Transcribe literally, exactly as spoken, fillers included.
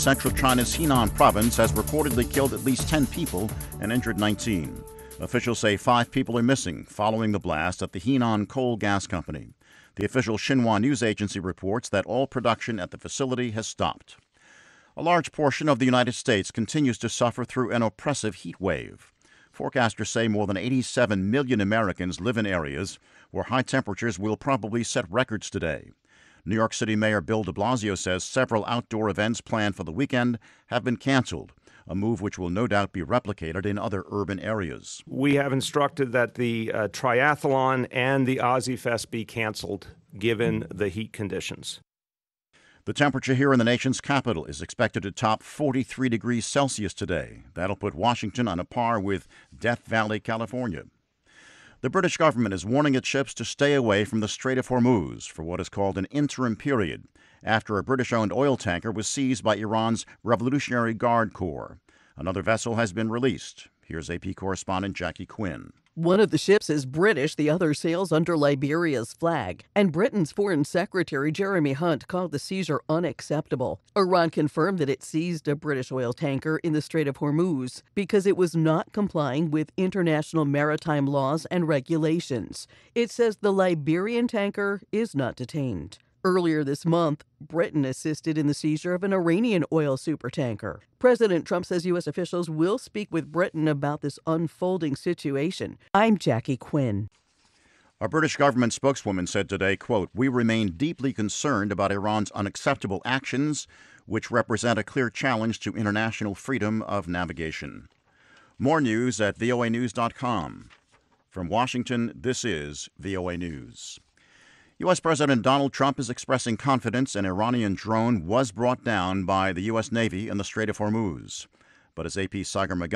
Central China's Henan province has reportedly killed at least ten people and injured nineteen. Officials say five people are missing following the blast at the Henan Coal Gas Company. The official Xinhua news agency reports that all production at the facility has stopped. A large portion of the United States continues to suffer through an oppressive heat wave. Forecasters say more than eighty-seven million Americans live in areas where high temperatures will probably set records today. New York City Mayor Bill de Blasio says several outdoor events planned for the weekend have been canceled, a move which will no doubt be replicated in other urban areas. We have instructed that the uh, triathlon and the Ozzy Fest be canceled, given the heat conditions. The temperature here in the nation's capital is expected to top forty-three degrees Celsius today. That'll put Washington on a par with Death Valley, California. The British government is warning its ships to stay away from the Strait of Hormuz for what is called an interim period, after a British-owned oil tanker was seized by Iran's Revolutionary Guard Corps. Another vessel has been released. Here's A P correspondent Jackie Quinn. One of the ships is British, the other sails under Liberia's flag. And Britain's Foreign Secretary Jeremy Hunt called the seizure unacceptable. Iran confirmed that it seized a British oil tanker in the Strait of Hormuz because it was not complying with international maritime laws and regulations. It says the Liberian tanker is not detained. Earlier this month, Britain assisted in the seizure of an Iranian oil supertanker. President Trump says U S officials will speak with Britain about this unfolding situation. I'm Jackie Quinn. A British government spokeswoman said today, quote, "We remain deeply concerned about Iran's unacceptable actions, which represent a clear challenge to international freedom of navigation." More news at V O A news dot com. From Washington, this is V O A News. U S. President Donald Trump is expressing confidence an Iranian drone was brought down by the U S. Navy in the Strait of Hormuz. But as A P's Sagar Magan